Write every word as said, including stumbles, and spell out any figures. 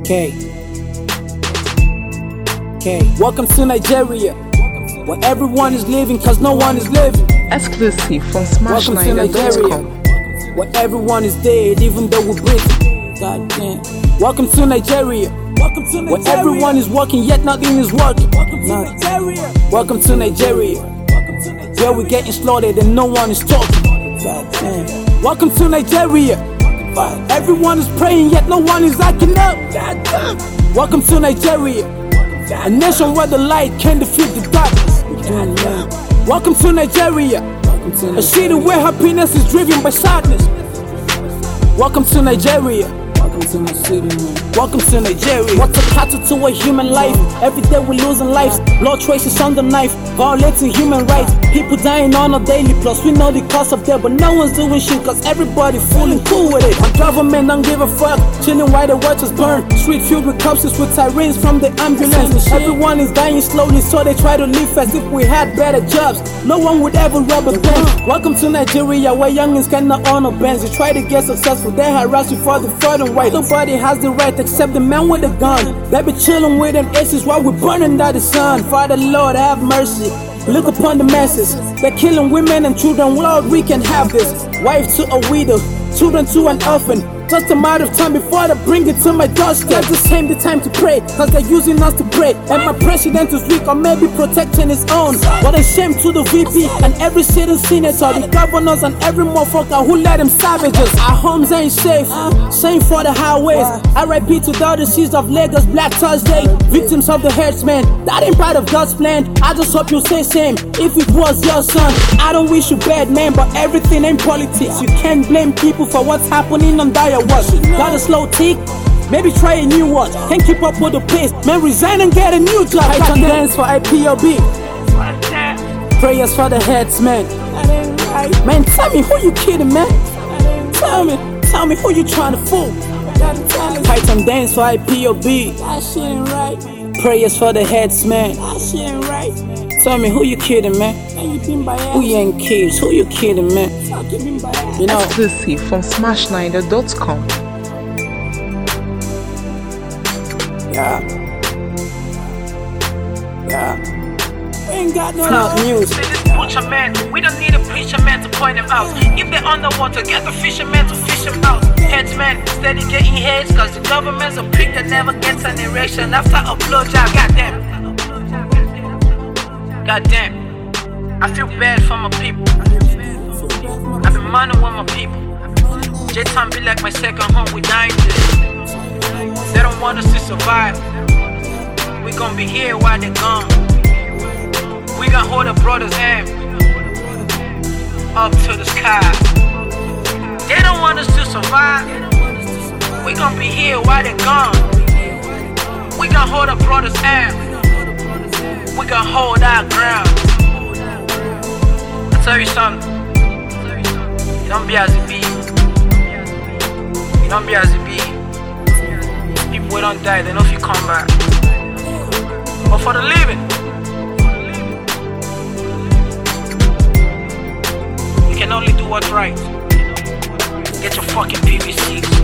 Okay. Okay. Welcome to Nigeria, where everyone is living cause no one is living. Exclusive from smash niner dot com. Where everyone is dead even though we're breathing. God damn. Welcome to Nigeria. Welcome to Nigeria. Where everyone is working yet nothing is working. Welcome to Nigeria. Welcome to Nigeria. Where we're getting slaughtered and no one is talking. God damn. Welcome to Nigeria. Everyone is praying yet no one is acting up. God damn. Welcome to Nigeria, a nation where the light can defeat the darkness. Welcome to Nigeria, a city where happiness is driven by sadness. Welcome to Nigeria. Welcome to my city, man. Welcome to Nigeria. What's a cattle to a human life? Every day we're losing lives. Blood traces on the knife, violating human rights. People dying on a daily, plus we know the cost of that, but no one's doing shit cause everybody fooling cool with it. Our government don't give a fuck, chilling while the waters burn. Street filled with corpses with sirens from the ambulance. Everyone is dying slowly, so they try to live as if we had better jobs. No one would ever rob a bank. Welcome to Nigeria, where youngins cannot own a Benz. They try to get successful, they harass you for the fraud and white. Nobody has the right except the man with the gun. They be chilling with them aces while we're burning out the sun. Father Lord, have mercy. Look upon the masses. They're killing women and children. Lord, we can have this. Wife to a widow, children to an orphan. Just a matter of time before they bring it to my doorstep. Just same the time to pray, cause they're using us to pray. And my president is weak or maybe protecting his own. What a shame to the V P and every sitting senator, the governors and every motherfucker who let them savages. Our homes ain't safe, same for the highways. R I P to the deceased of Lagos Black Thursday. Victims of the herdsmen, that ain't part of God's plan. I just hope you say same if it was your son. I don't wish you bad, man, but everything ain't politics. You can't blame people for what's happening on dire watch. Got a slow tick, maybe try a new one. Can't keep up with the pace, man, resign and get a new job. I can dance for I P O B. Prayers for the heads, man. Man, tell me who you kidding, man. Tell me, tell me who you trying to fool. Fight and dance for I P O B. Prayers for the heads, man. Tell me who you kidding, man. We ain't kids, who you kidding, man? You know. Exclusive from smash niner dot com. Yeah. Yeah. We ain't got no Not music. Butcher man, we don't need a preacher man to point them out. If they're underwater, get the fisherman to fish them out. Headsman, steady getting heads, cause the government's a prick that never gets an erection after a blowjob. Goddamn. Goddamn. I feel bad for my people. I've been minding with my people. J-Town be like my second home, we dying this. They don't want us to survive. We gon' be here while they're gone. We gon' hold a brother's hand up to the sky. They don't want us to survive. We gon' be here while they're gone. We gon' hold a brother's hand. We gon' hold our ground. I tell you something. You don't be as it be. You don't be as it be. People who don't die, they know if you come back. But for the living, you can only do what's right. Get your fucking P V Cs.